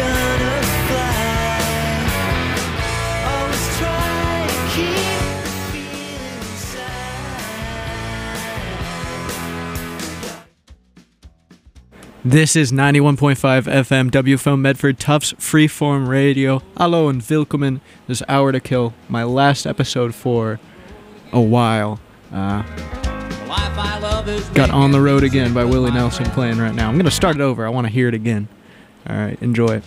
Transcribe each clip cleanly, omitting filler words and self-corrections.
gonna fly. Always try to keep the feeling inside. This is 91.5 FM WFM Medford Tufts Freeform Radio. Hallo and welkom. This is Hour to Kill, my last episode for a while. Got On the Road Again by Willie Nelson playing right now. I'm going to start it over. I want to hear it again. All right, enjoy.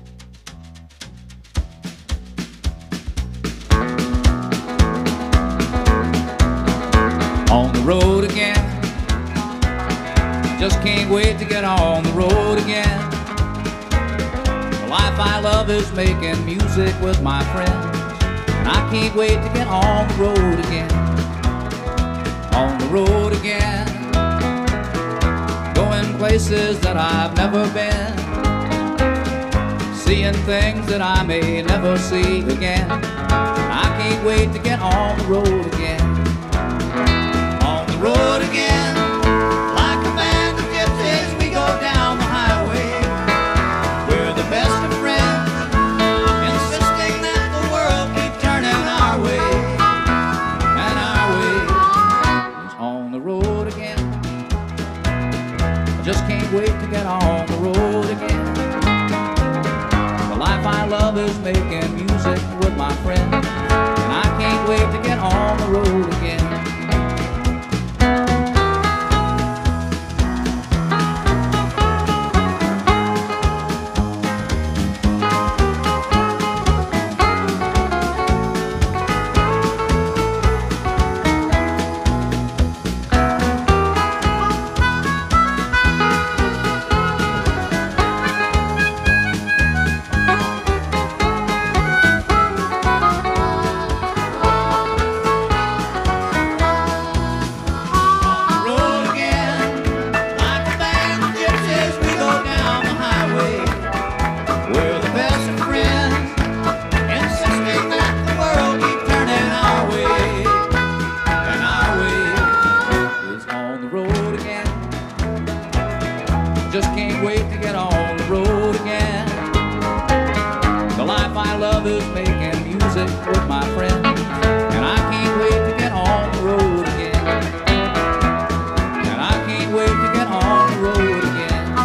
On the road again. Just can't wait to get on the road again. The life I love is making music with my friends, and I can't wait to get on the road again. On the road again, going places that I've never been, seeing things that I may never see again. I can't wait to get on the road again. On the road again, like a band of gypsies, we go down the highway. We're the best of friends, insisting that the world keep turning our way. And our way is on the road again. I just can't wait to get on the road again. The life I love is making music with my friends, and I can't wait to get on the road again. Just can't wait to get on the road again. The life I love is making music with my friends, and I can't wait to get on the road again. And I can't wait to get on the road again.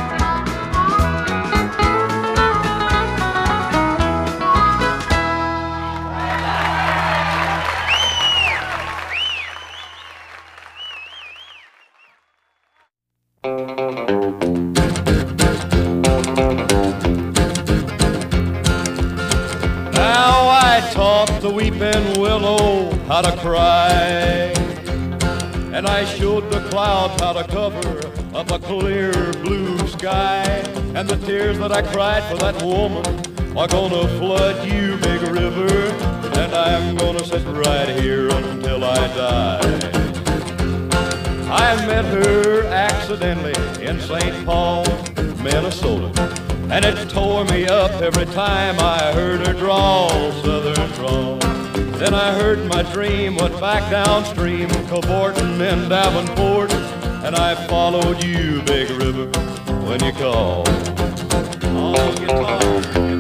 The weeping willow how to cry, and I showed the clouds how to cover up a clear blue sky. And the tears that I cried for that woman are gonna flood you, big river, and I'm gonna sit right here until I die. I met her accidentally in St. Paul, Minnesota, and it tore me up every time I heard her drawl, southern drawl. Then I heard my dream went back downstream, cavorting in Davenport, and I followed you, big river, when you called. Oh, guitar, get going.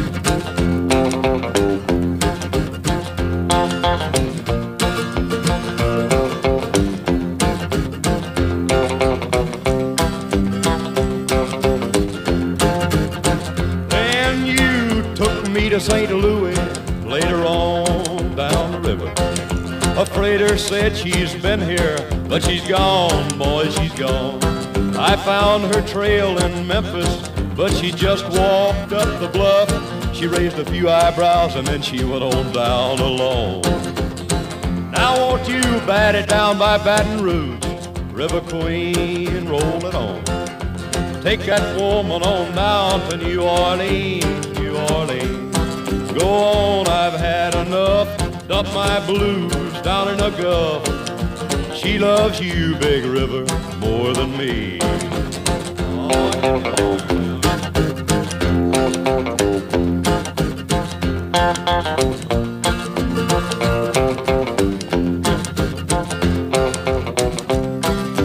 To St. Louis, later on down the river. A freighter said she's been here, but she's gone, boy, she's gone. I found her trail in Memphis, but she just walked up the bluff. She raised a few eyebrows and then she went on down alone. Now won't you bat it down by Baton Rouge, River Queen, roll it on. Take that woman on down to New Orleans, New Orleans. Go on, I've had enough. Dump my blues down in a gulf. She loves you, big river, more than me.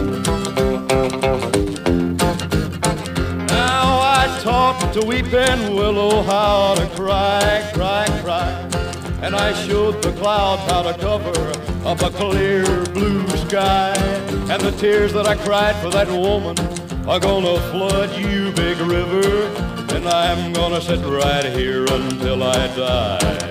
Now I talked to weeping willow how to cry, cry, cry. And I showed the clouds how to cover up a clear blue sky. And the tears that I cried for that woman are gonna flood you, big river. And I'm gonna sit right here until I die.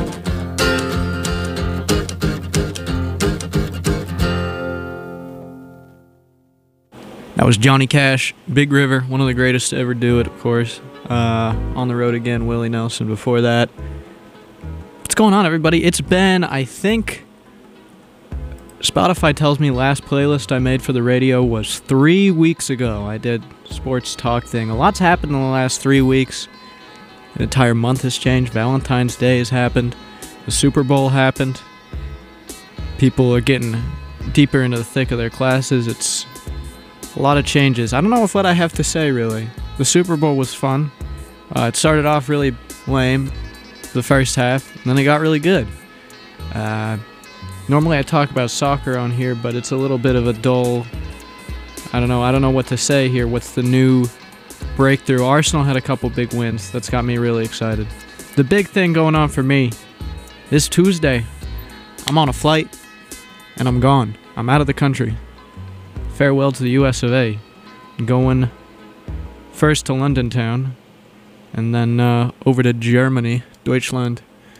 That was Johnny Cash, Big River, one of the greatest to ever do it, of course. On the Road Again, Willie Nelson before that. What's going on, everybody? It's been, I think, Spotify tells me last playlist I made for the radio was 3 weeks ago. I did sports talk thing. A lot's happened in the last 3 weeks. An entire month has changed. Valentine's Day has happened. The Super Bowl happened. People are getting deeper into the thick of their classes. It's a lot of changes. I don't know what I have to say, really. The Super Bowl was fun. It started off really lame, the first half, and then it got really good. Normally I talk about soccer on here, but it's a little bit of a dull... I don't know what to say here. What's the new breakthrough? Arsenal had a couple big wins. That's got me really excited. The big thing going on for me is Tuesday. I'm on a flight, and I'm gone. I'm out of the country. Farewell to the US of A. I'm going first to London town, and then over to Germany, Deutschland.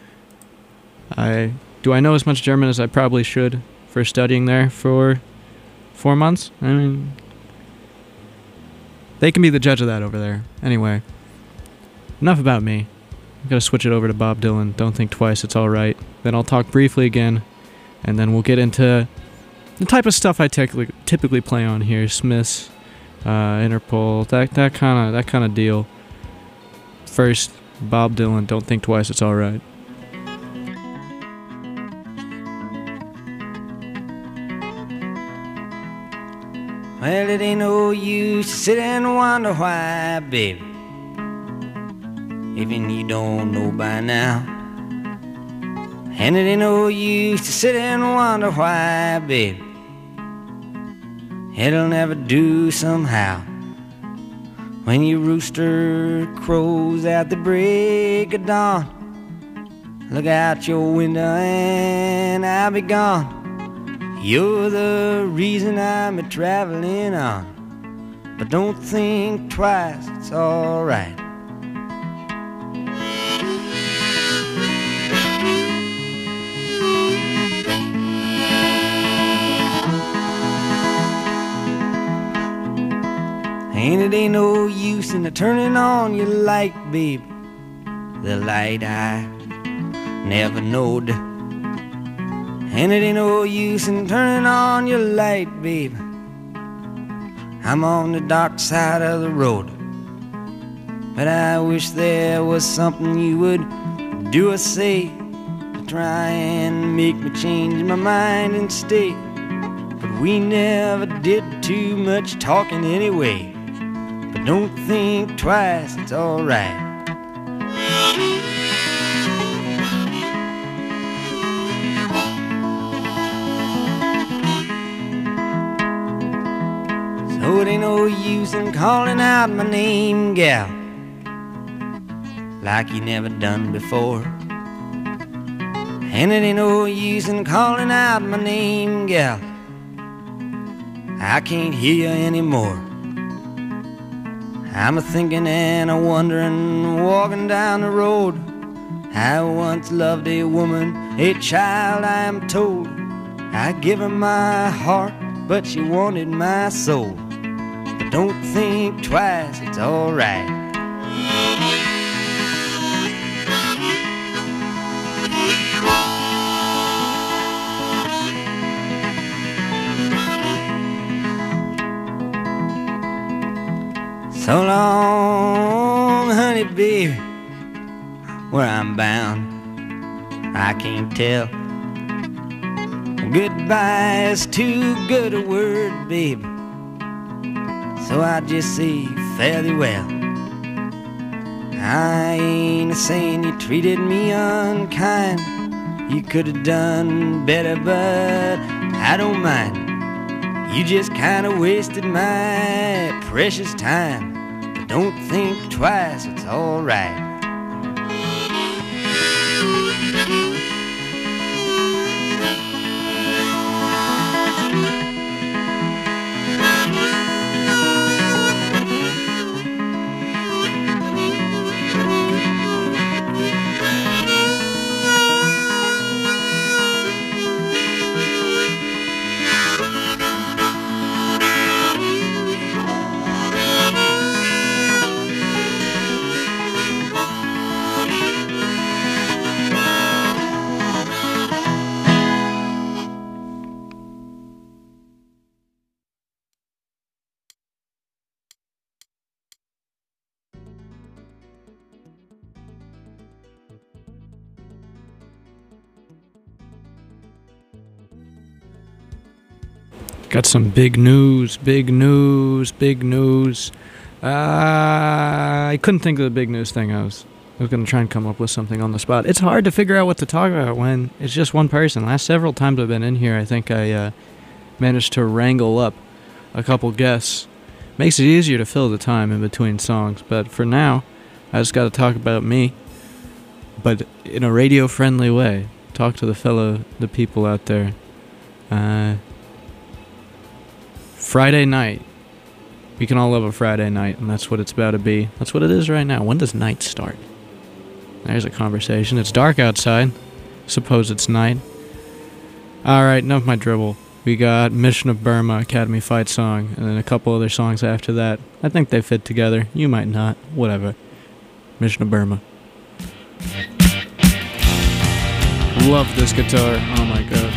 Do I know as much German as I probably should for studying there for 4 months? I mean, they can be the judge of that over there. Anyway, enough about me. I'm going to switch it over to Bob Dylan. Don't think twice, it's alright. Then I'll talk briefly again, and then we'll get into the type of stuff I typically play on here. Smiths, Interpol, that kind of deal. First, Bob Dylan, Don't Think Twice, it's alright. Well, it ain't no use to sit and wonder why, baby, even you don't know by now. And it ain't no use to sit and wonder why, baby, it'll never do somehow. When your rooster crows at the break of dawn, look out your window and I'll be gone. You're the reason I'm a-traveling on, but don't think twice, it's alright. And it ain't no use in turning on your light, babe, the light I never knowed. And it ain't no use in turning on your light, babe, I'm on the dark side of the road. But I wish there was something you would do or say to try and make me change my mind and stay. But we never did too much talking anyway. But don't think twice, it's alright. So it ain't no use in calling out my name, gal, like you never done before. And it ain't no use in calling out my name, gal, I can't hear you anymore. I'm a-thinking and a-wondering, walking down the road. I once loved a woman, a child I am told. I give her my heart, but she wanted my soul. But don't think twice, it's alright. So long, honey, baby, where I'm bound, I can't tell. Goodbye is too good a word, baby, so I just say fare thee well. I ain't a-saying you treated me unkind. You could have done better, but I don't mind. You just kind of wasted my precious time. But don't think twice, it's alright. Got some big news, big news, big news. I couldn't think of the big news thing. I was going to try and come up with something on the spot. It's hard to figure out what to talk about when it's just one person. Last several times I've been in here, I think I managed to wrangle up a couple guests. Makes it easier to fill the time in between songs, but for now, I just got to talk about me, but in a radio-friendly way. Talk to the people out there. Friday night. We can all love a Friday night, and that's what it's about to be. That's what it is right now. When does night start? There's a conversation. It's dark outside. Suppose it's night. Alright, enough of my dribble. We got Mission of Burma, Academy Fight Song, and then a couple other songs after that. I think they fit together. You might not. Whatever. Mission of Burma. Love this guitar. Oh my god.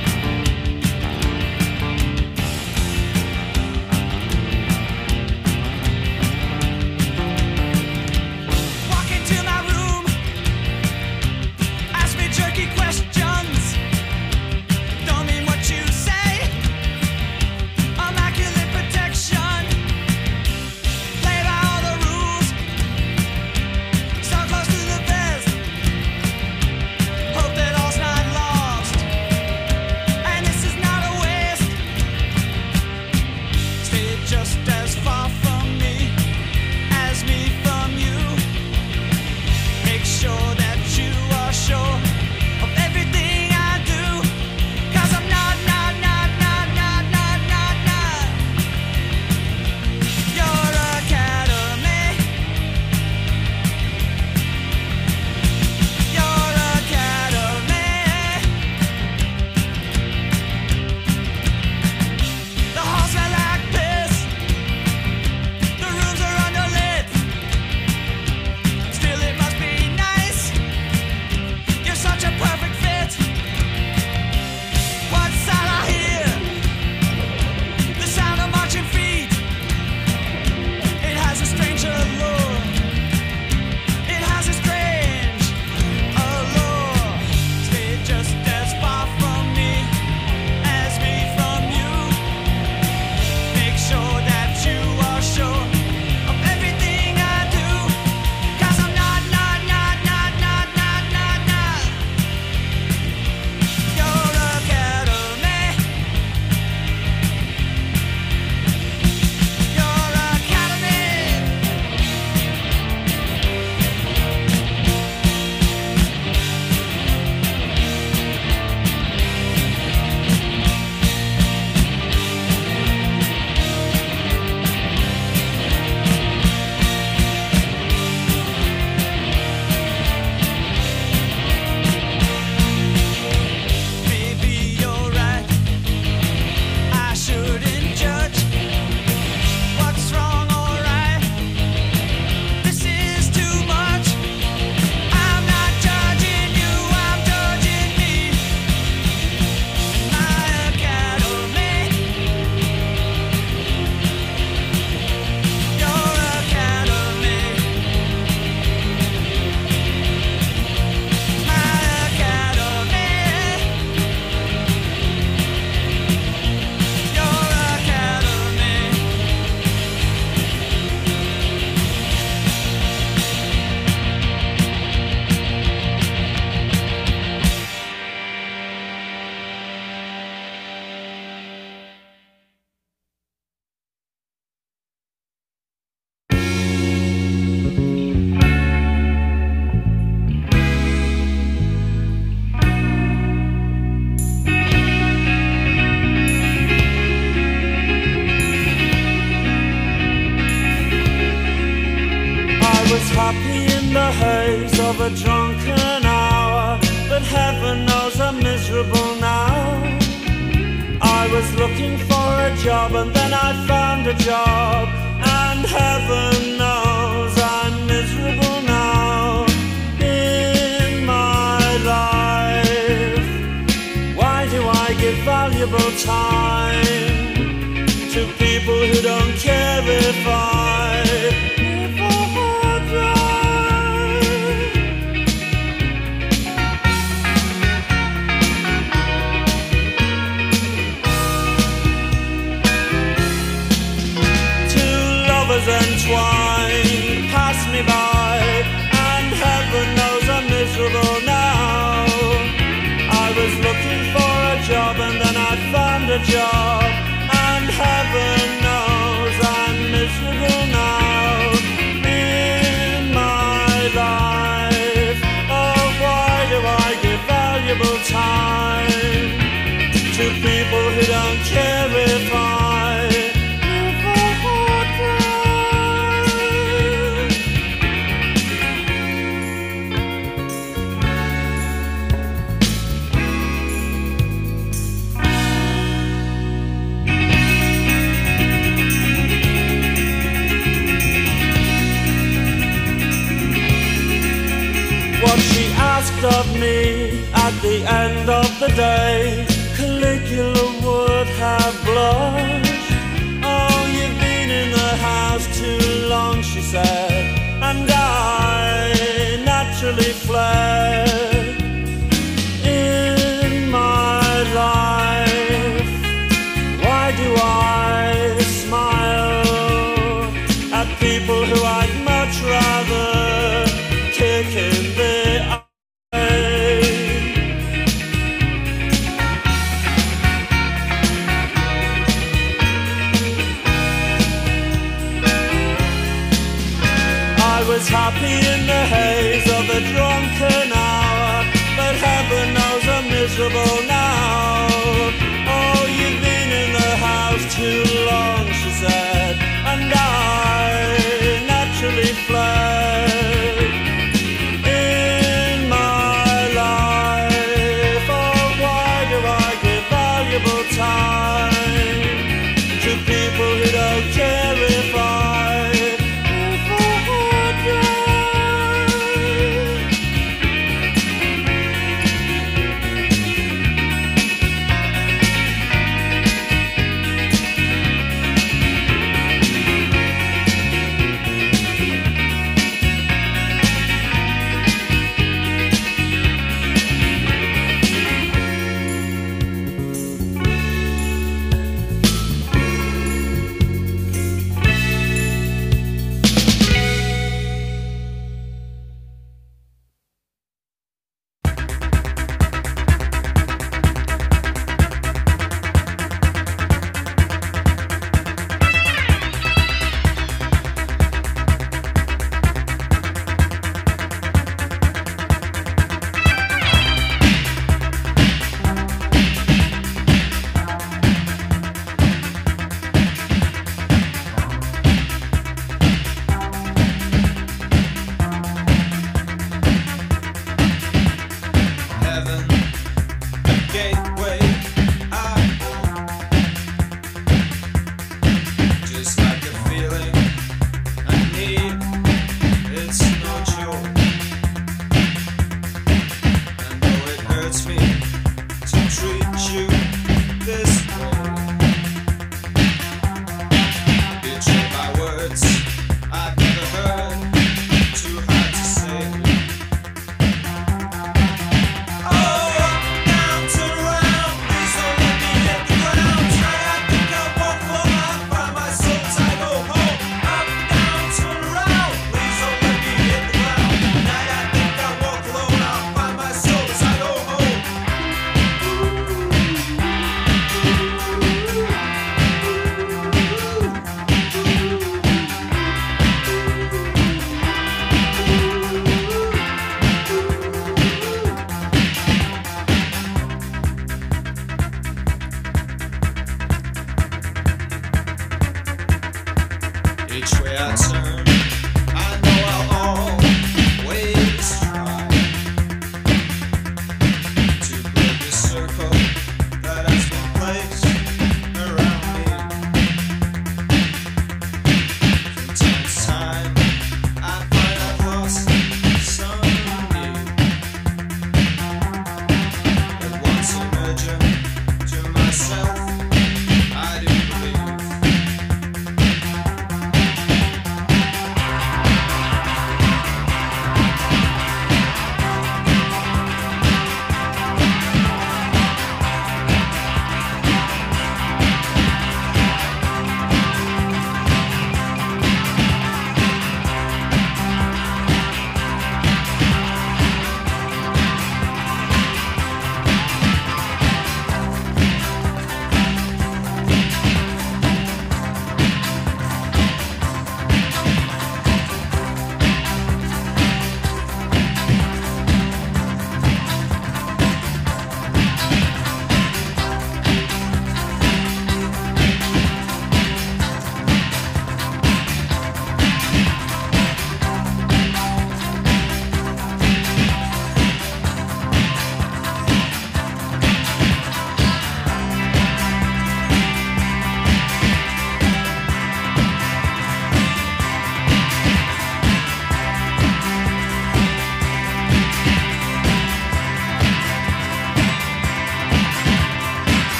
happy in the haze of a drunken hour, but heaven knows I'm miserable now. I was looking for a job and then I found a job, and heaven knows I'm miserable now in my life. Why do I give valuable time to people who don't care if I a job, and heaven knows I'm miserable now in my life. Oh, why do I give valuable time to people who don't care if I live or die? What she asked of me at the end of the day, Caligula would have blushed. Oh, you've been in the house too long, she said, and I naturally fled. In my life, why do I smile at people who I'd much rather kick in the eye? I was happy in the haze of a drunken hour, but heaven knows I'm miserable now. Oh, you've been in the house too long, she said, and I naturally fled. In my life, oh, why do I give valuable time to people who don't care if I die?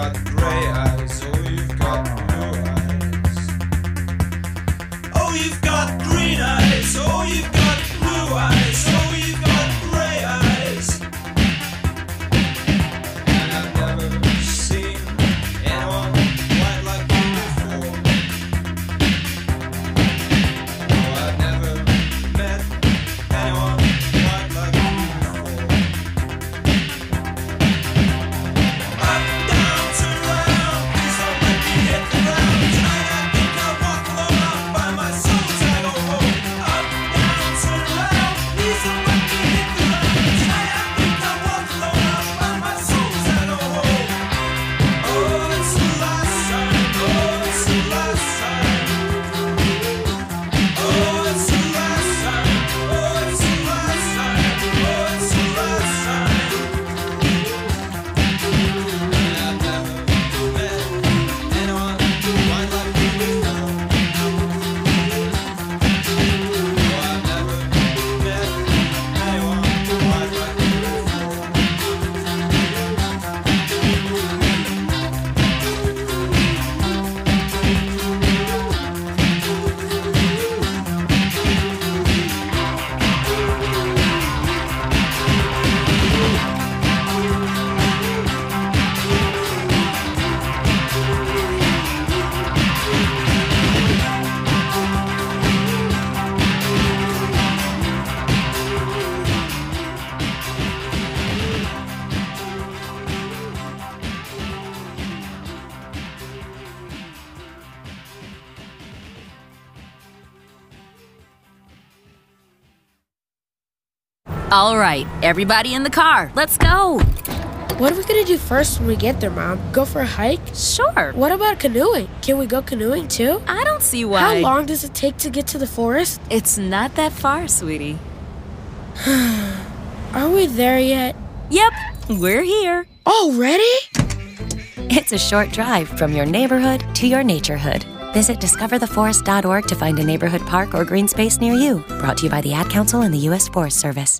got gray eyes, oh, you've got blue eyes. Oh, you've got green eyes, oh, you've got blue eyes, oh, you've got gray eyes. And I've never seen anyone quite like you before. Oh, I've never met anyone quite like you before. Up, down, turn around, please don't let me hit the ground. Tonight I think I'll walk alone out by my soul as I go home. Up, down, turn around, please don't let me hit the ground. Tonight I think I'll walk alone out by my soul as I go home. Oh, it's the last time, oh, it's the last time. Oh, it's the last time, oh, it's the last time, oh, it's the last time. And I've never met anyone quite like you before. Oh, I've never met anyone quite like you before. All right, everybody in the car, let's go. What are we gonna do first when we get there, Mom? Go for a hike? Sure. What about canoeing? Can we go canoeing too? I don't see why. How long does it take to get to the forest? It's not that far, sweetie. Are we there yet? Yep, we're here. Already? It's a short drive from your neighborhood to your naturehood. Visit discovertheforest.org to find a neighborhood park or green space near you. Brought to you by the Ad Council and the U.S. Forest Service.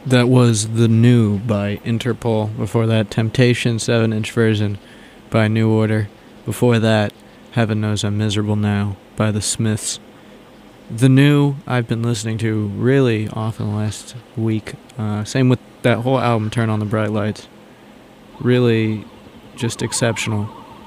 That was The New by Interpol. Before that, Temptation 7-inch version by New Order. Before that, Heaven Knows I'm Miserable Now by The Smiths. The New I've been listening to really often the last week. Same with that whole album, Turn on the Bright Lights. Really just exceptional.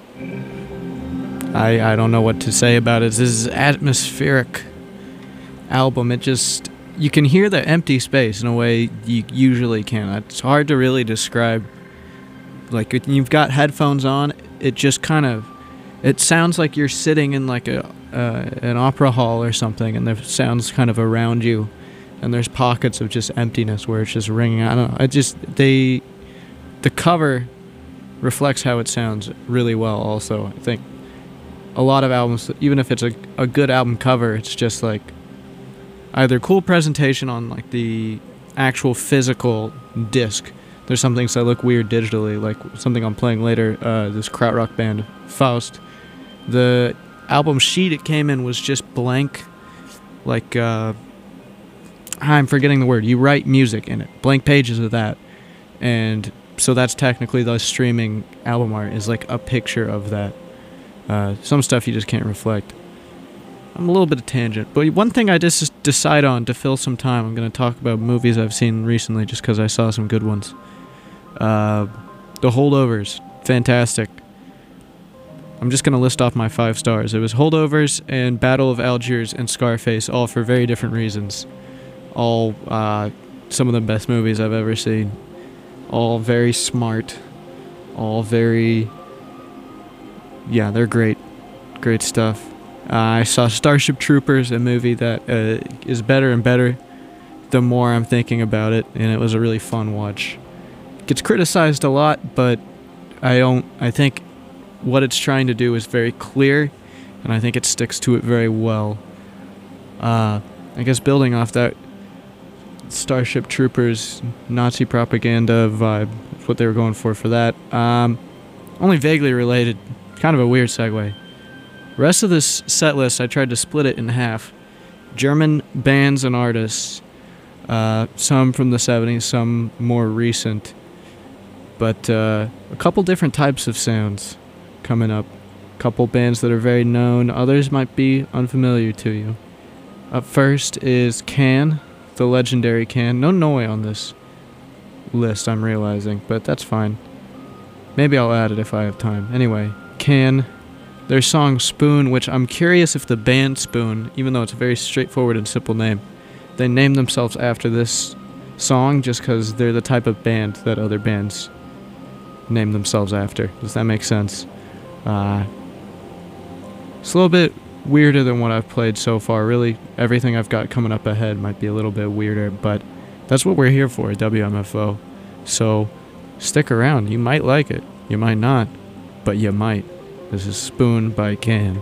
I don't know what to say about it. This is an atmospheric album. It just... You can hear the empty space in a way you usually can't. It's hard to really describe. Like, when you've got headphones on, it just kind of... It sounds like you're sitting in like an opera hall or something, and the sound's kind of around you, and there's pockets of just emptiness where it's just ringing. I don't know. The cover reflects how it sounds really well also. I think a lot of albums, even if it's a good album cover, it's just like either cool presentation on like the actual physical disc. There's some things that look weird digitally, like something I'm playing later, this krautrock band, Faust. The album sheet it came in was just blank, like, I'm forgetting the word. You write music in it. Blank pages of that. And so that's technically the streaming album art is like a picture of that. Some stuff you just can't reflect. I'm a little bit of tangent, but one thing I just decide on to fill some time, I'm going to talk about movies I've seen recently just because I saw some good ones. The Holdovers, fantastic. I'm just going to list off my 5 stars. It was Holdovers and Battle of Algiers and Scarface, all for very different reasons. All some of the best movies I've ever seen. All very smart. All very... Yeah, they're great. Great stuff. I saw Starship Troopers, a movie that is better and better the more I'm thinking about it, and it was a really fun watch. Gets criticized a lot, but I think what it's trying to do is very clear, and I think it sticks to it very well. I guess building off that Starship Troopers Nazi propaganda vibe, that's what they were going for that. Only vaguely related, kind of a weird segue. Rest of this set list, I tried to split it in half. German bands and artists, some from the 70s, some more recent, but a couple different types of sounds coming up. A couple bands that are very known, others might be unfamiliar to you. Up first is Can, the legendary Can. No Noi on this list, I'm realizing, but that's fine. Maybe I'll add it if I have time. Anyway, Can. Their song Spoon, which I'm curious if the band Spoon, even though it's a very straightforward and simple name, they named themselves after this song just because they're the type of band that other bands name themselves after. Does that make sense? It's a little bit weirder than what I've played so far. Really, everything I've got coming up ahead might be a little bit weirder, but that's what we're here for at WMFO. So stick around. You might like it. You might not, but you might. This is Spoon by Can.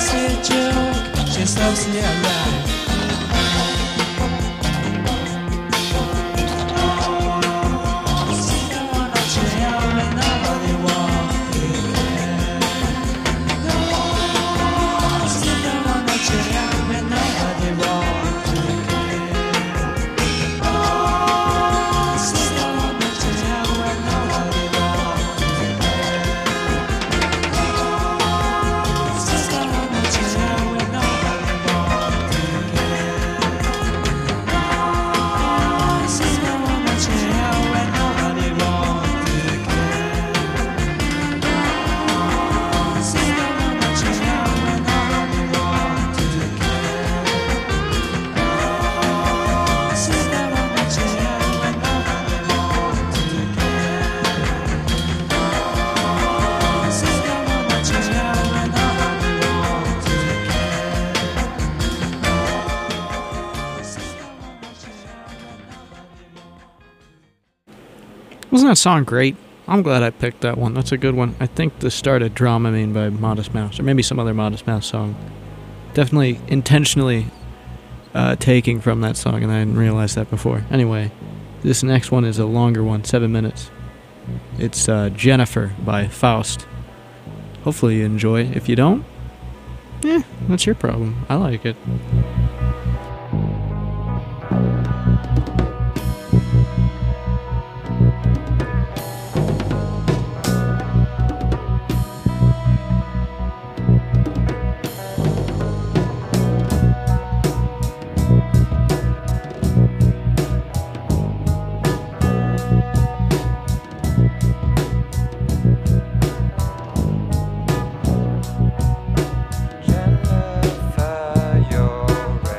She's so alive. Wasn't that song great? I'm glad I picked that one. That's a good one. I think the start of Dramamine by Modest Mouse, or maybe some other Modest Mouse song. Definitely intentionally taking from that song, and I didn't realize that before. Anyway, this next one is a longer one, 7 minutes. It's Jennifer by Faust. Hopefully you enjoy. If you don't, that's your problem. I like it. Jennifer, you're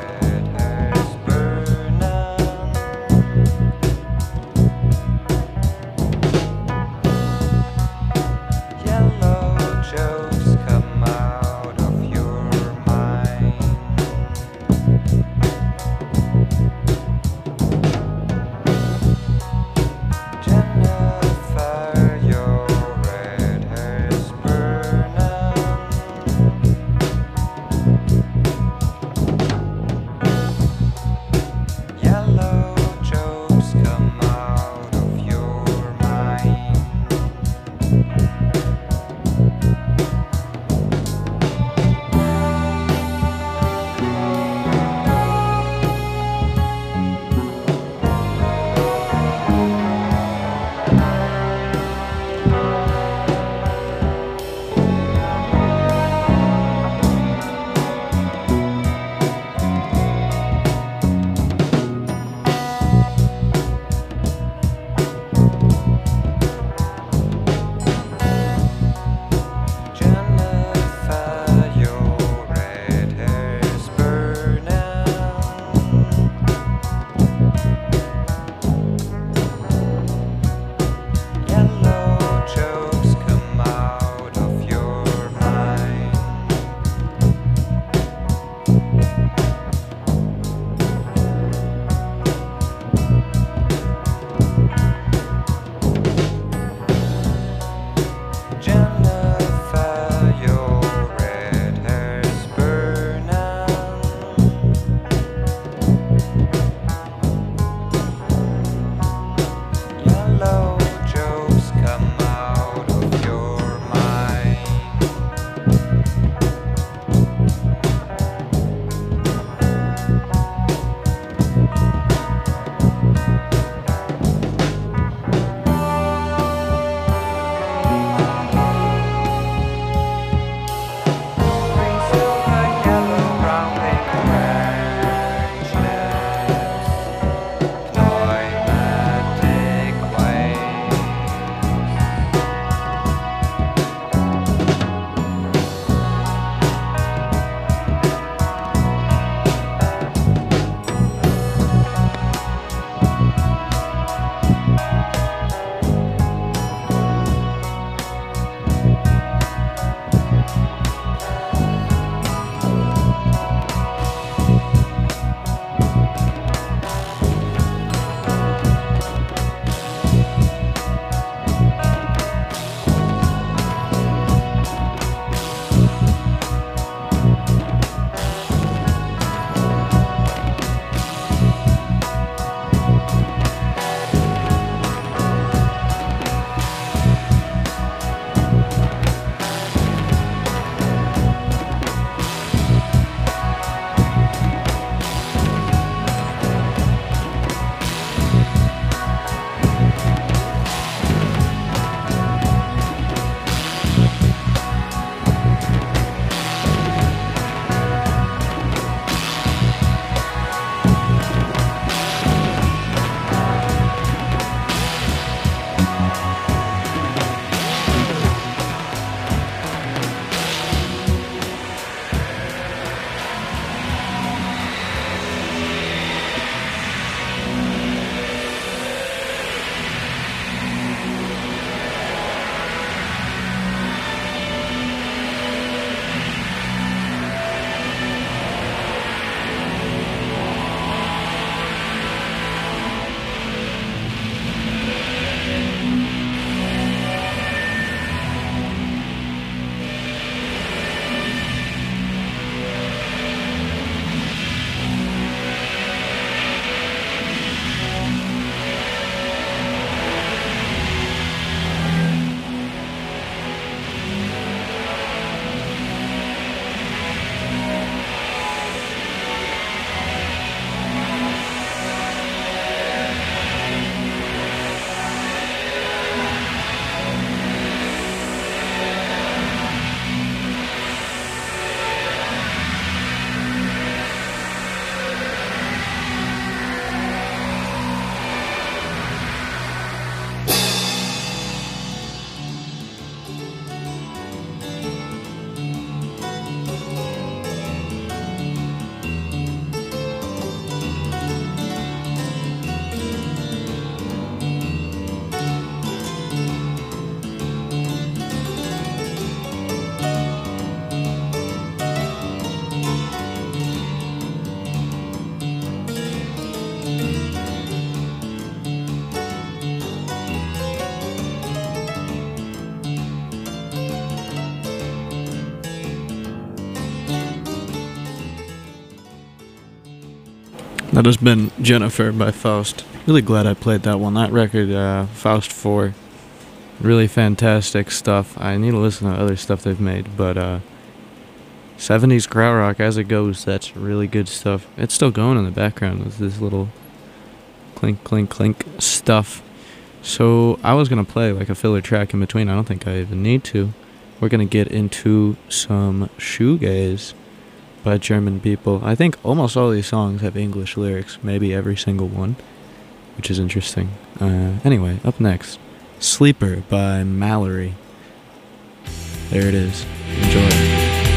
That has been Jennifer by Faust. Really glad I played that one. That record, Faust 4, really fantastic stuff. I need to listen to other stuff they've made, but 70s krautrock as it goes, that's really good stuff. It's still going in the background with this little clink, clink, clink stuff. So I was going to play like a filler track in between. I don't think I even need to. We're going to get into some shoegaze by German people. I think almost all these songs have English lyrics, maybe every single one, which is interesting. Anyway, up next, Sleeper by Mallory. There it is. Enjoy.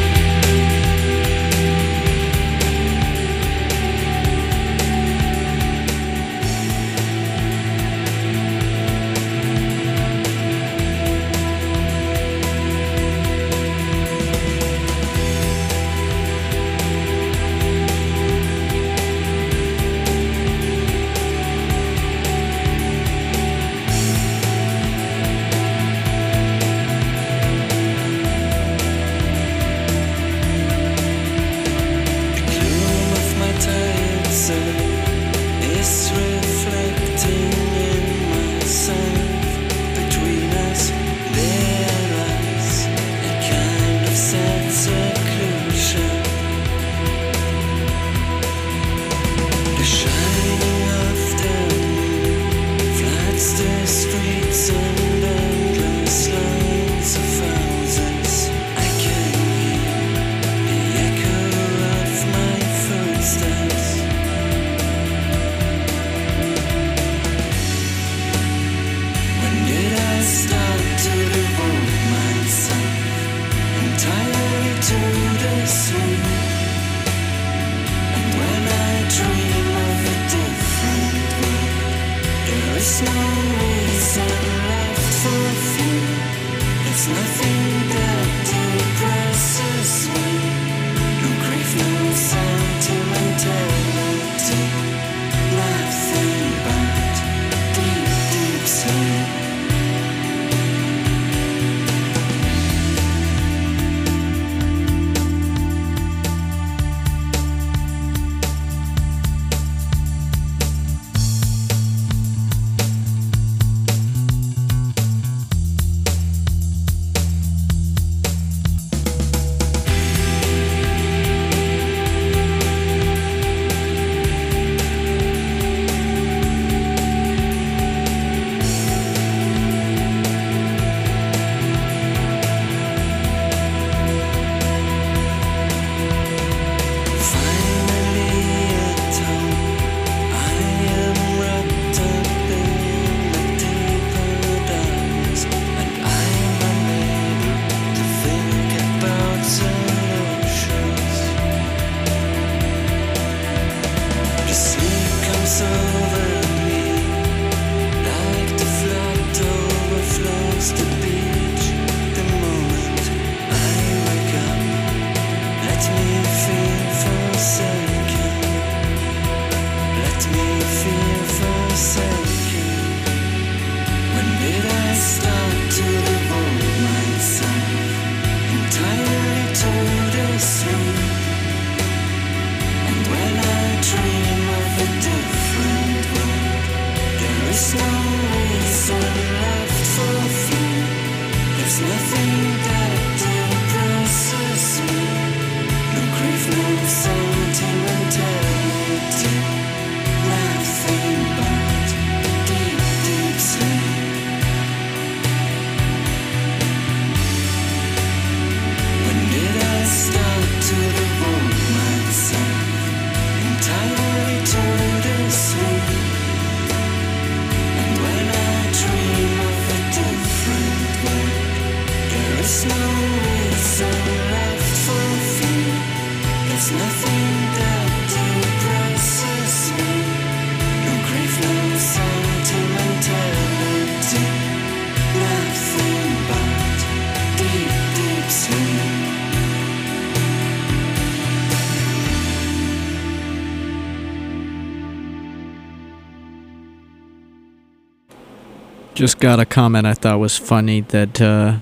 Just got a comment I thought was funny that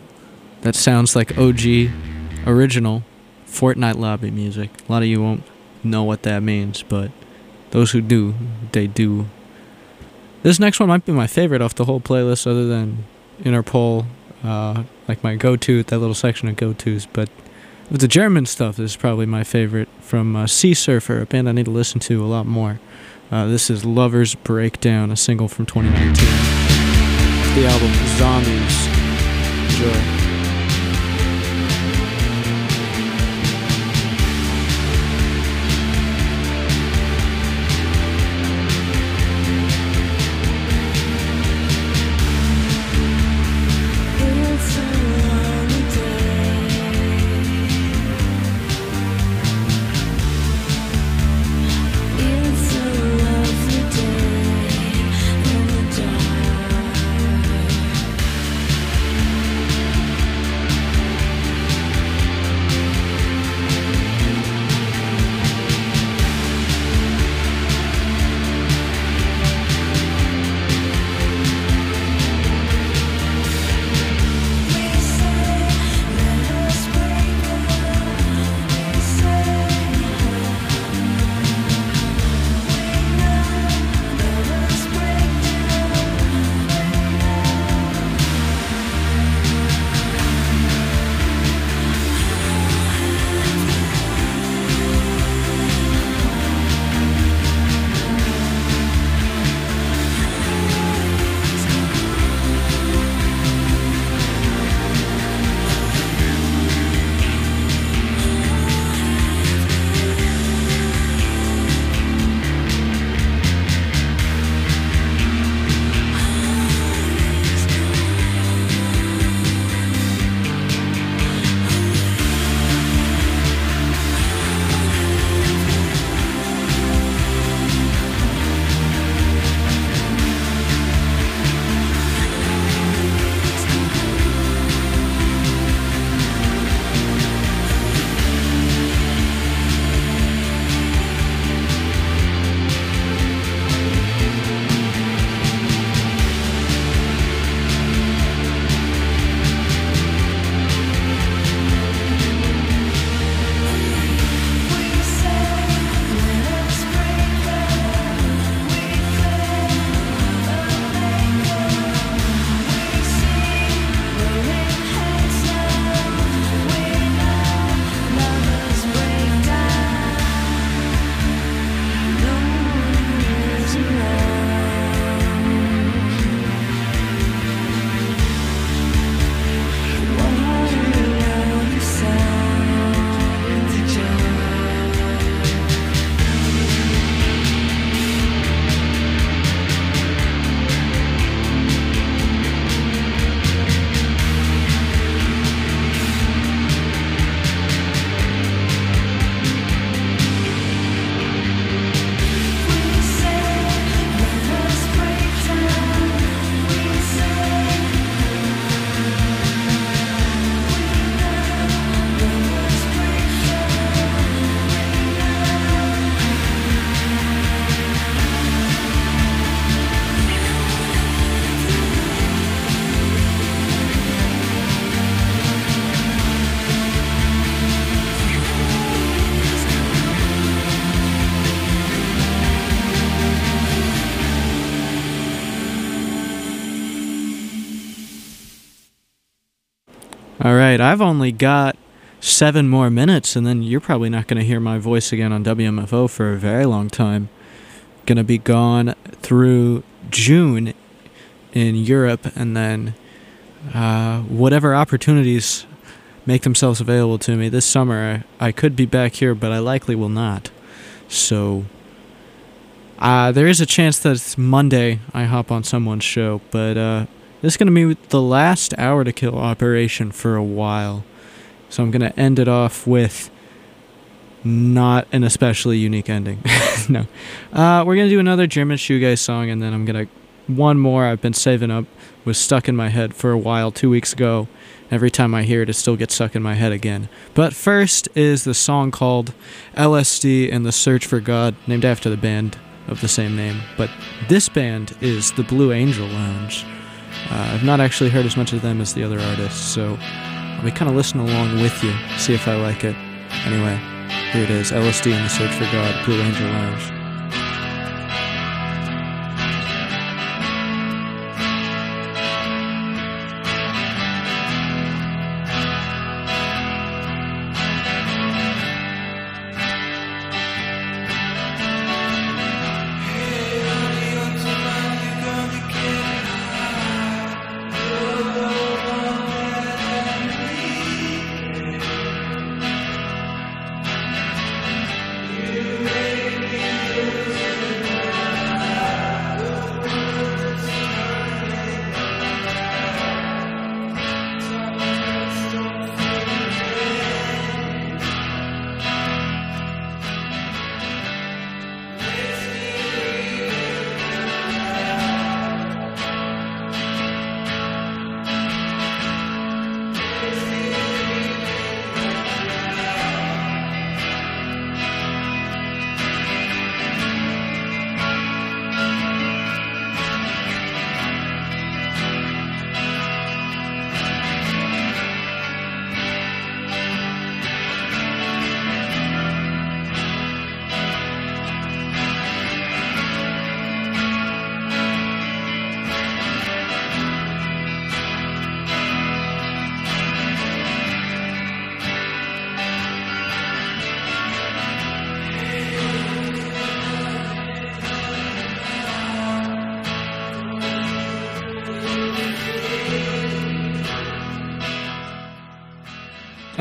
that sounds like OG original Fortnite lobby music. A lot of you won't know what that means, but those who do, they do. This next one might be my favorite off the whole playlist, other than Interpol, like my go-to, that little section of go-tos. But with the German stuff, this is probably my favorite from Sea Surfer, a band I need to listen to a lot more. This is Lover's Breakdown, a single from 2019. The album Zombies. Enjoy. All right, I've only got 7 more minutes, and then you're probably not going to hear my voice again on WMFO for a very long time. Going to be gone through June in Europe, and then whatever opportunities make themselves available to me this summer, I could be back here, but I likely will not. So there is a chance that it's Monday I hop on someone's show, but this is going to be the last Hour to Kill operation for a while. So I'm going to end it off with not an especially unique ending. No. We're going to do another German shoegaze song, and then I'm going to... One more I've been saving up, was stuck in my head for a while 2 weeks ago. Every time I hear it, it still gets stuck in my head again. But first is the song called LSD and the Search for God, named after the band of the same name. But this band is the Blue Angel Lounge. I've not actually heard as much of them as the other artists, so I'll be kind of listening along with you, see if I like it. Anyway, here it is, LSD and the Search for God, Blue Angel Lounge.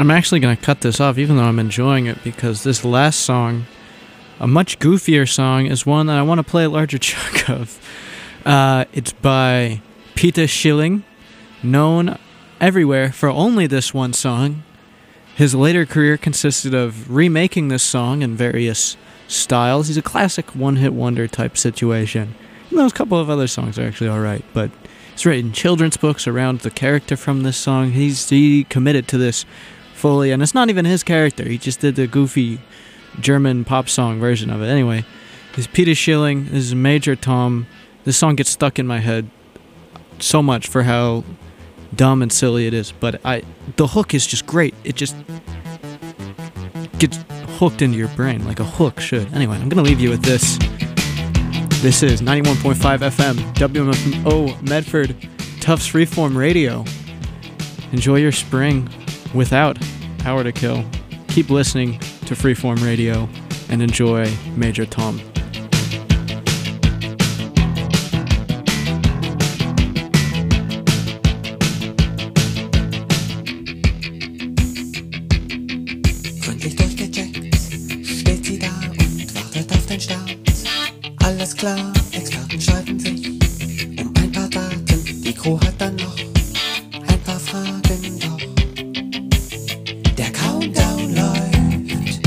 I'm actually going to cut this off, even though I'm enjoying it, because this last song, a much goofier song, is one that I want to play a larger chunk of. It's by Peter Schilling, known everywhere for only this one song. His later career consisted of remaking this song in various styles. He's a classic one-hit wonder type situation. And those couple of other songs are actually alright, but he's written children's books around the character from this song. He committed to this fully, and it's not even his character. He just did the goofy German pop song version of it. Anyway, this is Peter Schilling. This is Major Tom. This song gets stuck in my head so much for how dumb and silly it is, but the hook is just great. It just gets hooked into your brain like a hook should. Anyway, I'm gonna leave you with this. This is 91.5 FM WMO Medford Tufts Freeform Radio. Enjoy your spring without Hour to Kill. Keep listening to Freeform Radio and enjoy Major Tom. Gründlich durchgecheckt, steht sie da und wartet auf den Start. Alles klar, Experten streiten sich um ein paar Daten. Die Crew hat dann noch ein paar Fragen, doch der Countdown läuft.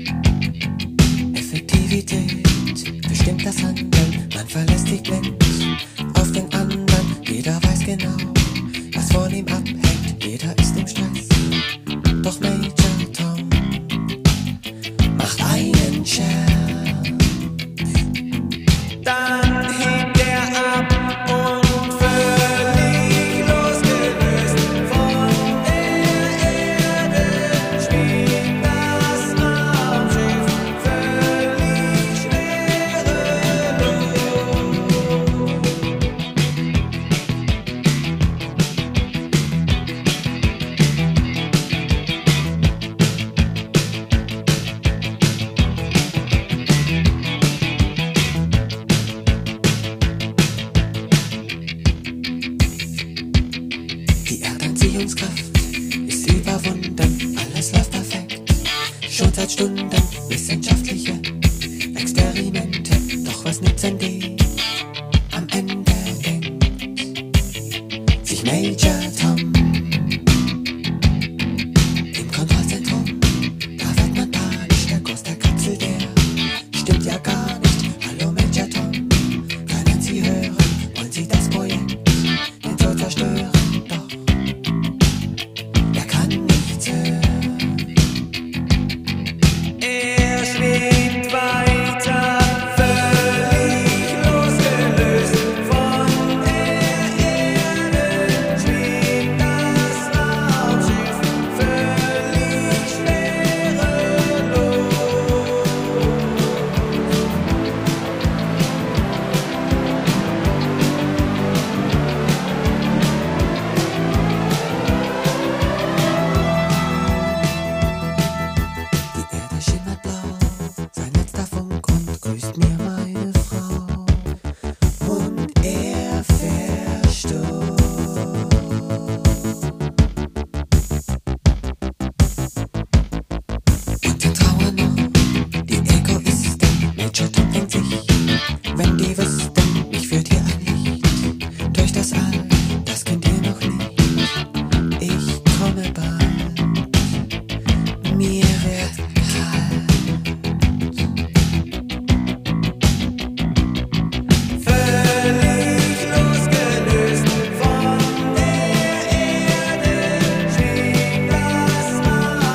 Effektivität bestimmt das Handeln. Man verlässt sich blind auf den anderen. Jeder weiß genau, was von ihm abhängt. Jeder ist im Stress, doch Major Tom macht einen Scherz. Dann hebt er ab und völlig losgelöst von der Erde schwebt das Raumschiff völlig schwerelos. Die Erdanziehungskraft ist überwunden, alles läuft perfekt. Schon seit Stunden, Wissenschaft